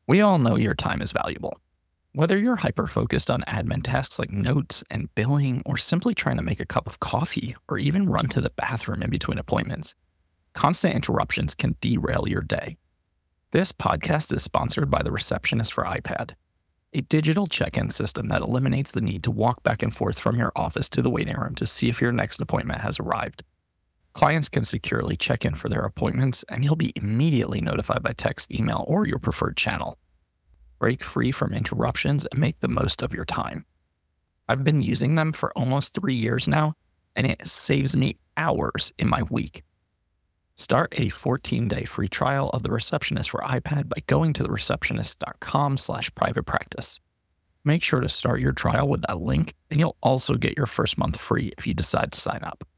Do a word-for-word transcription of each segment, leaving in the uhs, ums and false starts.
We all know your time is valuable. Whether you're hyper-focused on admin tasks like notes and billing, or simply trying to make a cup of coffee, or even run to the bathroom in between appointments, constant interruptions can derail your day. This podcast is sponsored by the Receptionist for iPad, a digital check-in system that eliminates the need to walk back and forth from your office to the waiting room to see if your next appointment has arrived. Clients can securely check in for their appointments, and you'll be immediately notified by text, email, or your preferred channel. Break free from interruptions and make the most of your time. I've been using them for almost three years now, and it saves me hours in my week. Start a fourteen-day free trial of the Receptionist for iPad by going to thereceptionist.com slash private practice. Make sure to start your trial with that link, and you'll also get your first month free if you decide to sign up.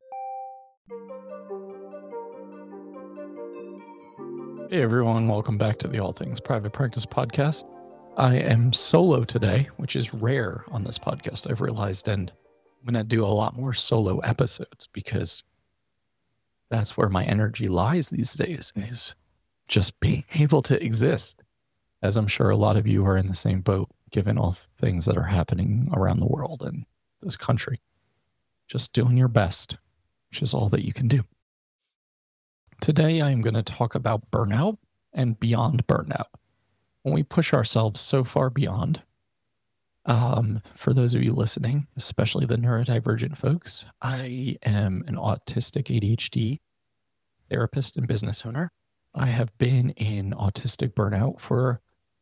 Hey everyone, welcome back to the All Things Private Practice podcast. I am solo today, which is rare on this podcast, I've realized, and I'm going to do a lot more solo episodes because that's where my energy lies these days, is just being able to exist, as I'm sure a lot of you are in the same boat, given all the things that are happening around the world and this country. Just doing your best, which is all that you can do. Today, I am going to talk about burnout and beyond burnout. When we push ourselves so far beyond, um, for those of you listening, especially the neurodivergent folks, I am an autistic A D H D therapist and business owner. I have been in autistic burnout for,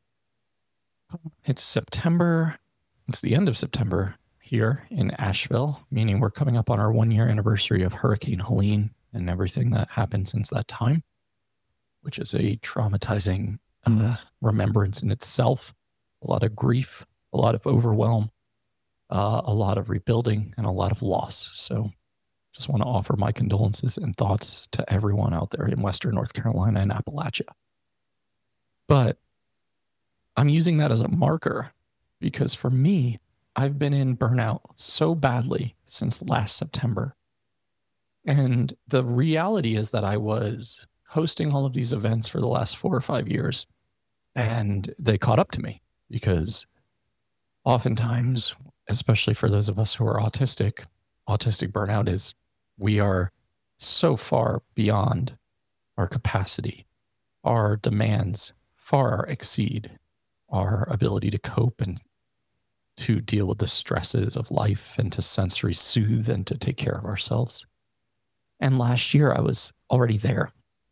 it's September, it's the end of September here in Asheville, meaning we're coming up on our one-year anniversary of Hurricane Helene and everything that happened since that time, which is a traumatizing uh, remembrance in itself. A lot of grief, a lot of overwhelm, uh, a lot of rebuilding, and a lot of loss. So just want to offer my condolences and thoughts to everyone out there in Western North Carolina and Appalachia. But I'm using that as a marker because for me, I've been in burnout so badly since last September. And the reality is that I was hosting all of these events for the last four or five years, and they caught up to me because oftentimes, especially for those of us who are autistic, autistic burnout is we are so far beyond our capacity. Our demands far exceed our ability to cope and to deal with the stresses of life and to sensory soothe and to take care of ourselves. And last year I was already there,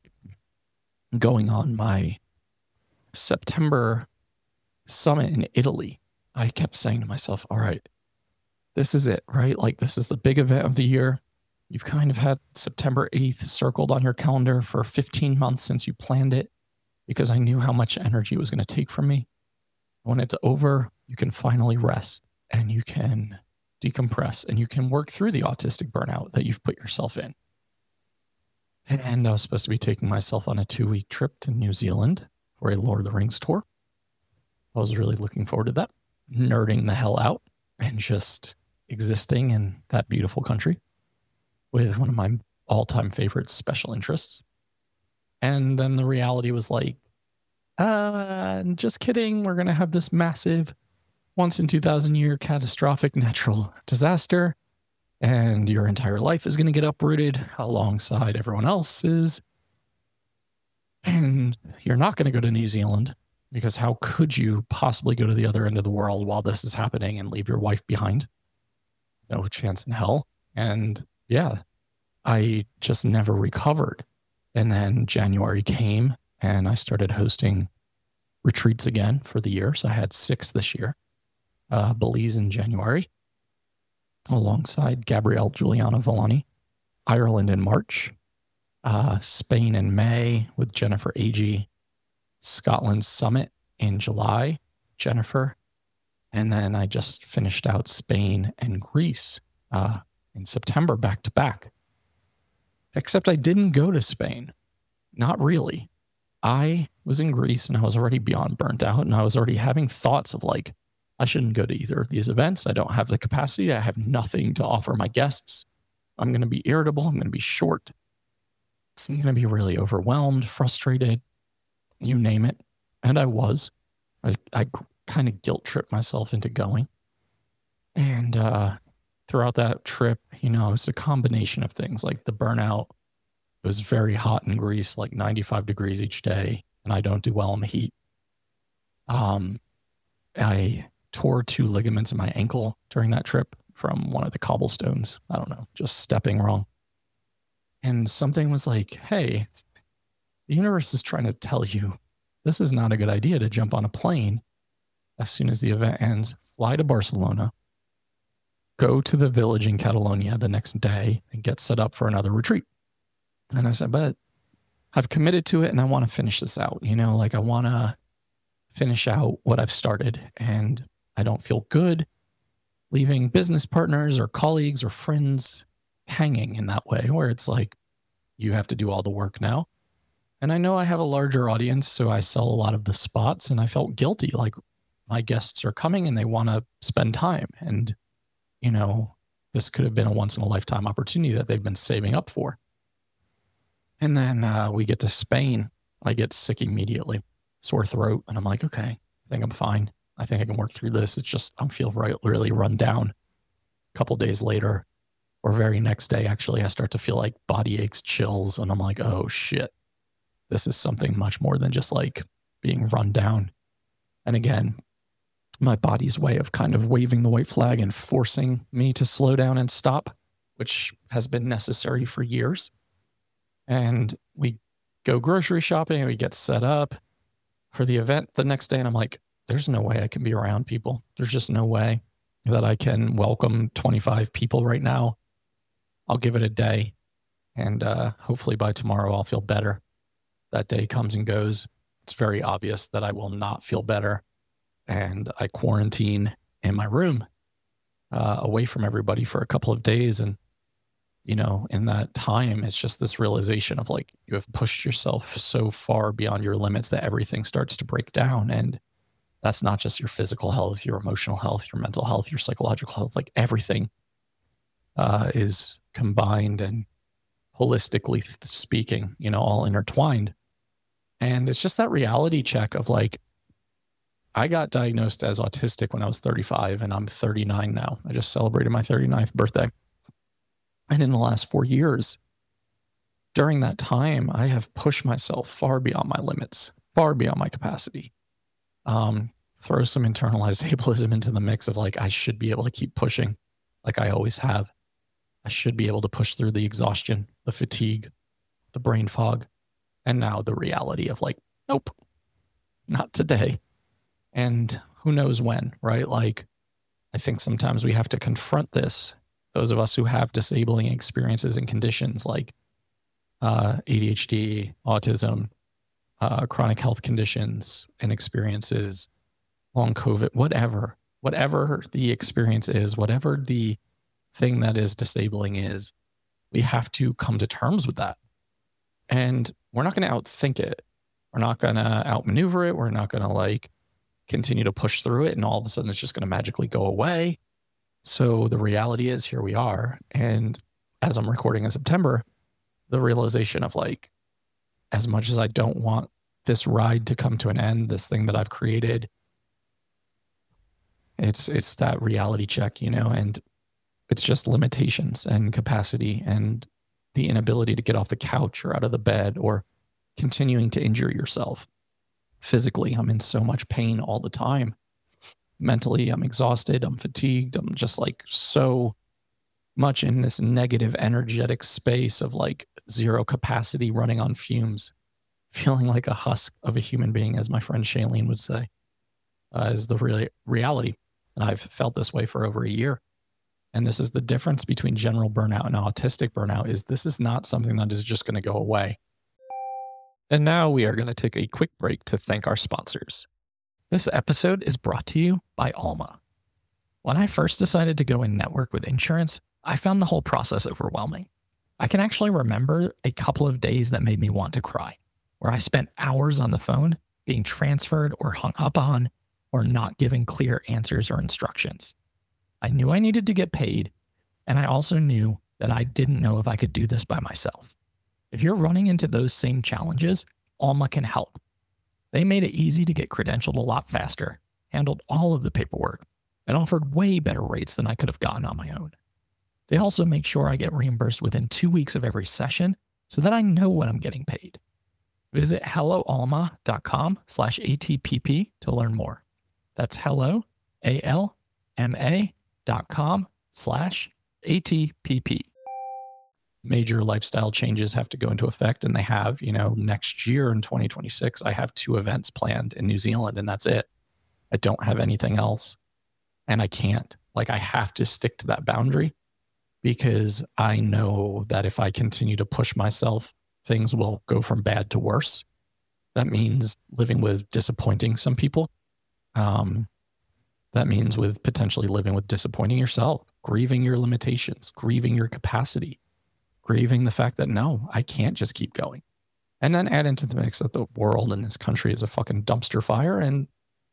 going on my September summit in Italy. I kept saying to myself, all right, this is it, right? Like, this is the big event of the year. You've kind of had September eighth circled on your calendar for fifteen months since you planned it, because I knew how much energy it was going to take from me. When it's over, you can finally rest and you can decompress and you can work through the autistic burnout that you've put yourself in. And I was supposed to be taking myself on a two-week trip to New Zealand for a Lord of the Rings tour. I was really looking forward to that, nerding the hell out and just existing in that beautiful country with one of my all-time favorite special interests. And then the reality was like, uh, just kidding. We're going to have this massive once in two thousand year catastrophic natural disaster. And your entire life is going to get uprooted alongside everyone else's. And you're not going to go to New Zealand because how could you possibly go to the other end of the world while this is happening and leave your wife behind? No chance in hell. And yeah, I just never recovered. And then January came and I started hosting retreats again for the year. So I had six this year, uh, Belize in January, alongside Gabrielle Giuliano Villani, Ireland in March, uh, Spain in May with Jennifer Agee, Scotland Summit in July, Jennifer, and then I just finished out Spain and Greece uh, in September back to back. Except I didn't go to Spain. Not really. I was in Greece and I was already beyond burnt out, and I was already having thoughts of like, I shouldn't go to either of these events. I don't have the capacity. I have nothing to offer my guests. I'm going to be irritable. I'm going to be short. I'm going to be really overwhelmed, frustrated, you name it. And I was. I, I kind of guilt tripped myself into going. And uh, throughout that trip, you know, it was a combination of things like the burnout. It was very hot in Greece, like ninety-five degrees each day, and I don't do well in the heat. Um, I tore two ligaments in my ankle during that trip from one of the cobblestones. I don't know, just stepping wrong. And something was like, hey, the universe is trying to tell you this is not a good idea to jump on a plane as soon as the event ends, fly to Barcelona, go to the village in Catalonia the next day and get set up for another retreat. And I said, but I've committed to it and I want to finish this out. You know, like I want to finish out what I've started, and I don't feel good leaving business partners or colleagues or friends hanging in that way where it's like, you have to do all the work now. And I know I have a larger audience, so I sell a lot of the spots, and I felt guilty. Like my guests are coming and they want to spend time. And, you know, this could have been a once in a lifetime opportunity that they've been saving up for. And then uh, we get to Spain. I get sick immediately, sore throat. And I'm like, okay, I think I'm fine. I think I can work through this. It's just, I feel right, really run down. A couple days later, or very next day, actually, I start to feel like body aches, chills. And I'm like, oh shit, this is something much more than just like being run down. And again, my body's way of kind of waving the white flag and forcing me to slow down and stop, which has been necessary for years. And we go grocery shopping and we get set up for the event the next day. And I'm like, there's no way I can be around people. There's just no way that I can welcome twenty-five people right now. I'll give it a day. And uh, hopefully by tomorrow, I'll feel better. That day comes and goes. It's very obvious that I will not feel better. And I quarantine in my room uh, away from everybody for a couple of days. And you know, in that time, it's just this realization of like, you have pushed yourself so far beyond your limits that everything starts to break down. And that's not just your physical health, your emotional health, your mental health, your psychological health, like everything uh, is combined and holistically speaking, you know, all intertwined. And it's just that reality check of like, I got diagnosed as autistic when I was thirty-five and I'm thirty-nine now. I just celebrated my thirty-ninth birthday. And in the last four years, during that time, I have pushed myself far beyond my limits, far beyond my capacity. Um, throw some internalized ableism into the mix of like, I should be able to keep pushing like I always have. I should be able to push through the exhaustion, the fatigue, the brain fog, and now the reality of like, nope, not today. And who knows when, right? Like, I think sometimes we have to confront this. Those of us who have disabling experiences and conditions like uh, A D H D, autism, uh, chronic health conditions and experiences, long COVID, whatever, whatever the experience is, whatever the thing that is disabling is, we have to come to terms with that. And we're not going to outthink it. We're not going to outmaneuver it. We're not going to like continue to push through it and all of a sudden it's just going to magically go away. So the reality is here we are. And as I'm recording in September, the realization of like, as much as I don't want this ride to come to an end, this thing that I've created, it's, it's that reality check, you know, and it's just limitations and capacity and the inability to get off the couch or out of the bed or continuing to injure yourself. Physically, I'm in so much pain all the time. Mentally, I'm exhausted, I'm fatigued, I'm just like so much in this negative energetic space of like zero capacity running on fumes, feeling like a husk of a human being, as my friend Shailene would say, uh, is the real reality. And I've felt this way for over a year. And this is the difference between general burnout and autistic burnout is this is not something that is just going to go away. And now we are going to take a quick break to thank our sponsors. This episode is brought to you by Alma. When I first decided to go and network with insurance, I found the whole process overwhelming. I can actually remember a couple of days that made me want to cry, where I spent hours on the phone being transferred or hung up on or not giving clear answers or instructions. I knew I needed to get paid, and I also knew that I didn't know if I could do this by myself. If you're running into those same challenges, Alma can help. They made it easy to get credentialed a lot faster, handled all of the paperwork, and offered way better rates than I could have gotten on my own. They also make sure I get reimbursed within two weeks of every session so that I know when I'm getting paid. Visit helloalma.com slash ATPP to learn more. That's hello, A-L-M-A dot com slash A-T-P-P. Major lifestyle changes have to go into effect, and they have, you know, next year in twenty twenty-six, I have two events planned in New Zealand, and that's it. I don't have anything else, and I can't. Like, I have to stick to that boundary because I know that if I continue to push myself, things will go from bad to worse. That means living with disappointing some people. Um, that means with potentially living with disappointing yourself, grieving your limitations, grieving your capacity, grieving the fact that, no, I can't just keep going. And then add into the mix that the world in this country is a fucking dumpster fire. And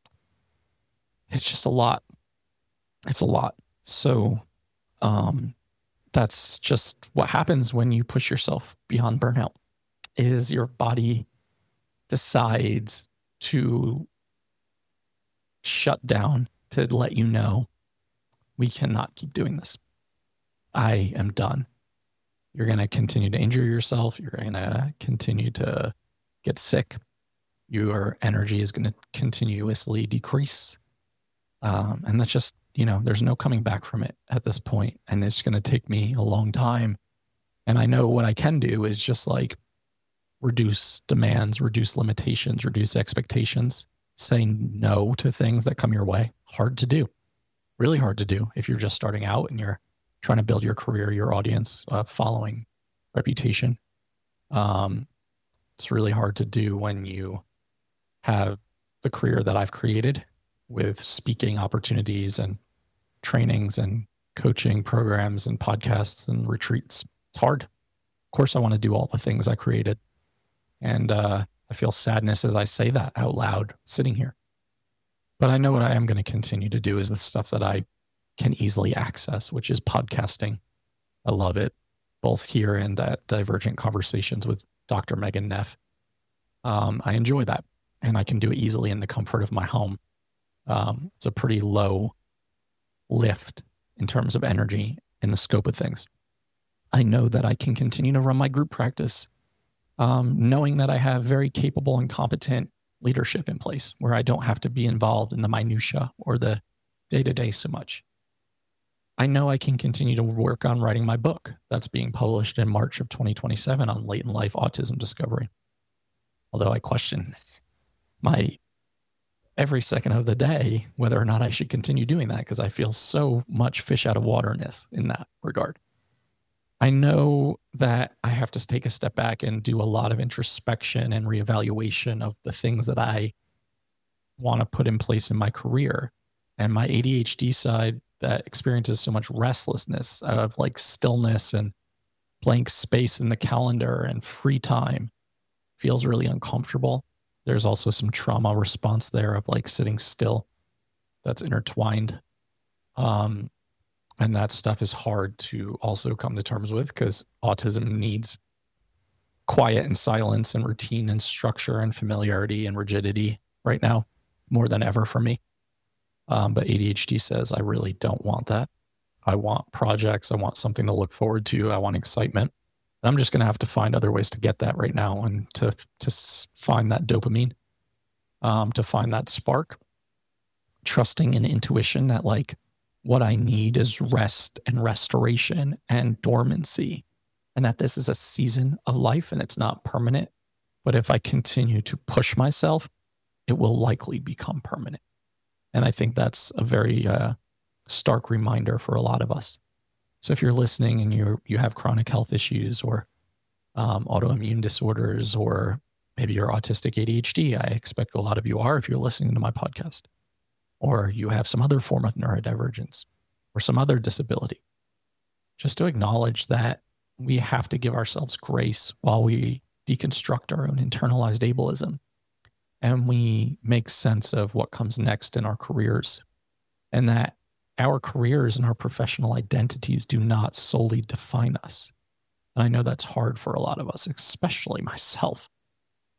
it's just a lot. It's a lot. So um, that's just what happens when you push yourself beyond burnout, is your body decides to shut down to let you know, we cannot keep doing this. I am done. You're going to continue to injure yourself. You're going to continue to get sick. Your energy is going to continuously decrease. Um, and that's just, you know, there's no coming back from it at this point. And it's going to take me a long time. And I know what I can do is just like reduce demands, reduce limitations, reduce expectations, saying no to things that come your way. Hard to do. Really hard to do if you're just starting out and you're trying to build your career, your audience, uh, following, reputation. Um, it's really hard to do when you have the career that I've created with speaking opportunities and trainings and coaching programs and podcasts and retreats. It's hard. Of course, I want to do all the things I created. And uh, I feel sadness as I say that out loud, sitting here. But I know what I am going to continue to do is the stuff that I can easily access, which is podcasting. I love it, both here and at Divergent Conversations with Doctor Megan Neff. Um, I enjoy that, and I can do it easily in the comfort of my home. Um, it's a pretty low lift in terms of energy in the scope of things. I know that I can continue to run my group practice, um, knowing that I have very capable and competent leadership in place where I don't have to be involved in the minutia or the day-to-day so much. I know I can continue to work on writing my book that's being published in March of twenty twenty-seven on late in life autism discovery. Although I question my every second of the day whether or not I should continue doing that, because I feel so much fish out of waterness in that regard. I know that I have to take a step back and do a lot of introspection and reevaluation of the things that I want to put in place in my career. And my A D H D side that experiences so much restlessness of like stillness and blank space in the calendar and free time feels really uncomfortable. There's also some trauma response there of like sitting still that's intertwined. Um, and that stuff is hard to also come to terms with because autism needs quiet and silence and routine and structure and familiarity and rigidity right now more than ever for me. Um, but A D H D says, I really don't want that. I want projects. I want something to look forward to. I want excitement. I'm just going to have to find other ways to get that right now and to, to find that dopamine, um, to find that spark, trusting in intuition that like what I need is rest and restoration and dormancy, and that this is a season of life and it's not permanent. But if I continue to push myself, it will likely become permanent. And I think that's a very uh, stark reminder for a lot of us. So if you're listening and you you have chronic health issues or um, autoimmune disorders, or maybe you're autistic A D H D, I expect a lot of you are if you're listening to my podcast, or you have some other form of neurodivergence or some other disability, just to acknowledge that we have to give ourselves grace while we deconstruct our own internalized ableism. And we make sense of what comes next in our careers, and that our careers and our professional identities do not solely define us. And I know that's hard for a lot of us, especially myself.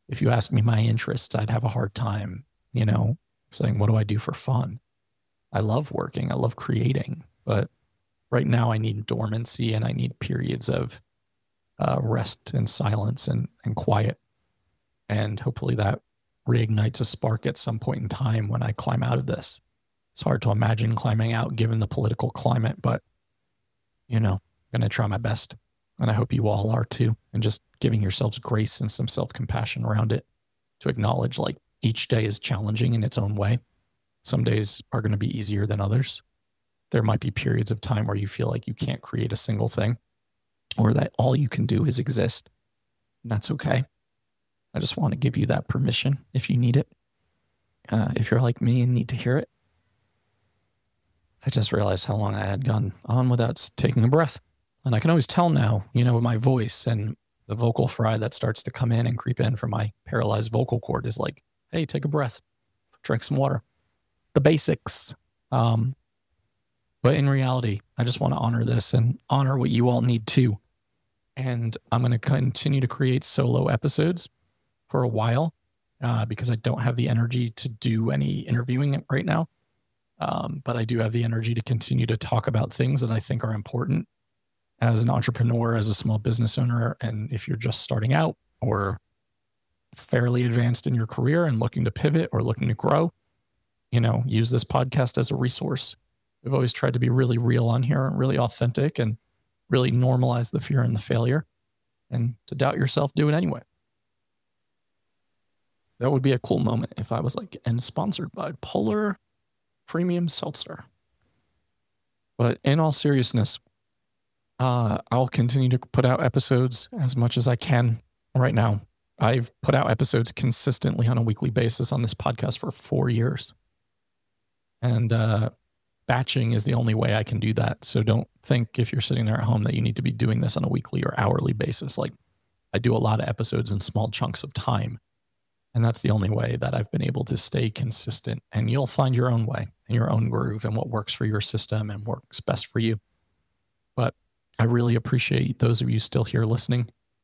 if you ask me my interests, I'd have a hard time, you know, saying, what do I do for fun? I love working. I love creating. But right now I need dormancy and I need periods of uh, rest and silence and, and quiet. And hopefully that reignites a spark at some point in time when I climb out of this. It's hard to imagine climbing out given the political climate, but, you know, I'm going to try my best. And I hope you all are too. And just giving yourselves grace and some self-compassion around it to acknowledge like each day is challenging in its own way. Some days are going to be easier than others. There might be periods of time where you feel like you can't create a single thing or that all you can do is exist. And that's okay. I just want to give you that permission if you need it. Uh, if you're like me and need to hear it. I just realized how long I had gone on without taking a breath. And I can always tell now, you know, my voice and the vocal fry that starts to come in and creep in from my paralyzed vocal cord is like, hey, take a breath, drink some water. The basics. Um, but in reality, I just want to honor this and honor what you all need too. And I'm going to continue to create solo episodes for a while uh, because I don't have the energy to do any interviewing right now. Um, but I do have the energy to continue to talk about things that I think are important as an entrepreneur, as a small business owner. And if you're just starting out or fairly advanced in your career and looking to pivot or looking to grow, you know, use this podcast as a resource. We've always tried to be really real on here, really authentic, and really normalize the fear and the failure. And to doubt yourself, do it anyway. That would be a cool moment if I was like, and sponsored by Polar Premium Seltzer. But in all seriousness, uh, I'll continue to put out episodes as much as I can right now. I've put out episodes consistently on a weekly basis on this podcast for four years. And uh, batching is the only way I can do that. So don't think if you're sitting there at home that you need to be doing this on a weekly or hourly basis. Like I do a lot of episodes in small chunks of time. And that's the only way that I've been able to stay consistent. And you'll find your own way and your own groove and what works for your system and works best for you. But I really appreciate those of you still here listening.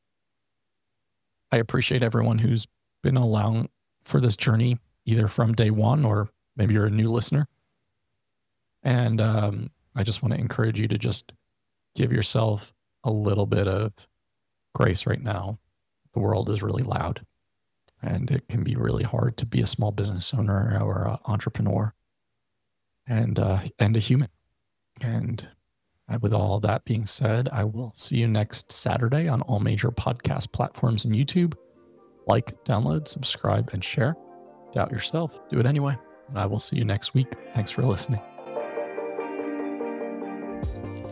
I appreciate everyone who's been along for this journey, either from day one or maybe you're a new listener. And um, I just want to encourage you to just give yourself a little bit of grace right now. The world is really loud. And it can be really hard to be a small business owner or an entrepreneur and uh, and a human. And with all that being said, I will see you next Saturday on all major podcast platforms and YouTube. Like, download, subscribe, and share. Doubt yourself. Do it anyway. And I will see you next week. Thanks for listening.